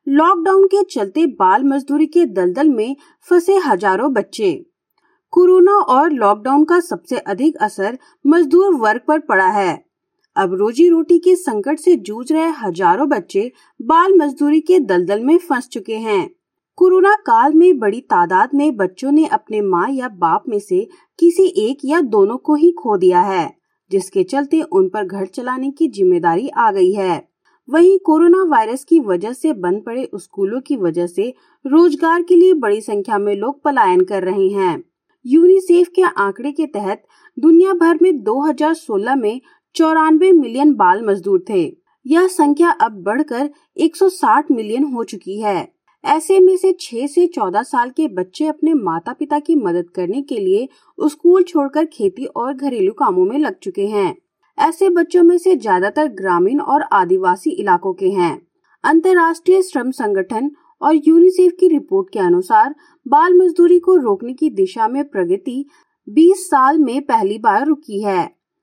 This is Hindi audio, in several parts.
लॉकडाउन के चलते बाल मजदूरी के दलदल में फंसे हजारों बच्चे। कोरोना और लॉकडाउन का सबसे अधिक असर मजदूर वर्ग पर पड़ा है। अब रोजी रोटी के संकट से जूझ रहे हजारों बच्चे बाल मजदूरी के दलदल में फंस चुके हैं। कोरोना काल में बड़ी तादाद में बच्चों ने अपने माँ या बाप में से किसी एक या दोनों को ही खो दिया है, जिसके चलते उन पर घर चलाने की जिम्मेदारी आ गई है। वहीं कोरोना वायरस की वजह से बंद पड़े स्कूलों की वजह से रोजगार के लिए बड़ी संख्या में लोग पलायन कर रहे हैं। यूनिसेफ के आंकड़े के तहत दुनिया भर में 2016 में 94 मिलियन बाल मजदूर थे। यह संख्या अब बढ़कर 160 मिलियन हो चुकी है। ऐसे में से 6 से 14 साल के बच्चे अपने माता पिता की मदद करने के लिए स्कूल छोड़कर खेती और घरेलू कामों में लग चुके हैं। ऐसे बच्चों में से ज्यादातर ग्रामीण और आदिवासी इलाकों के हैं। अंतर्राष्ट्रीय श्रम संगठन और यूनिसेफ की रिपोर्ट के अनुसार बाल मजदूरी को रोकने की दिशा में प्रगति 20 साल में पहली बार रुकी है।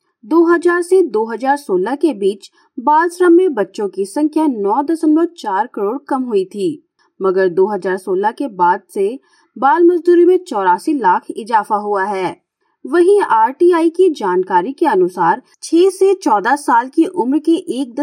2000 से 2016 के बीच बाल श्रम में बच्चों की संख्या 9.4 करोड़ कम हुई थी, मगर 2016 के बाद से बाल मजदूरी में 84 लाख इजाफा हुआ है। वहीं आरटीआई की जानकारी के अनुसार 6 से 14 साल की उम्र के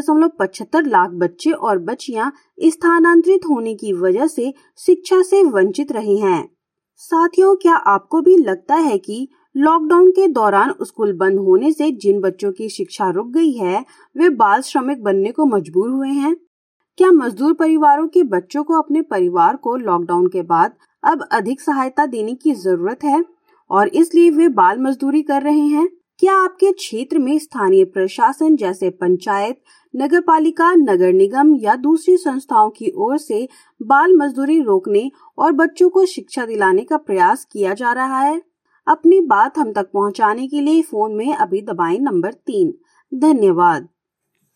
1.75 लाख बच्चे और बच्चियां स्थानांतरित होने की वजह से शिक्षा से वंचित रहे हैं। साथियों, क्या आपको भी लगता है कि लॉकडाउन के दौरान स्कूल बंद होने से जिन बच्चों की शिक्षा रुक गई है, वे बाल श्रमिक बनने को मजबूर हुए हैं? क्या मजदूर परिवारों के बच्चों को अपने परिवार को लॉकडाउन के बाद अब अधिक सहायता देने की जरूरत है और इसलिए वे बाल मजदूरी कर रहे हैं? क्या आपके क्षेत्र में स्थानीय प्रशासन जैसे पंचायत, नगरपालिका, नगर निगम या दूसरी संस्थाओं की ओर से बाल मजदूरी रोकने और बच्चों को शिक्षा दिलाने का प्रयास किया जा रहा है? अपनी बात हम तक पहुंचाने के लिए फोन में अभी दबाएं नंबर 3। धन्यवाद।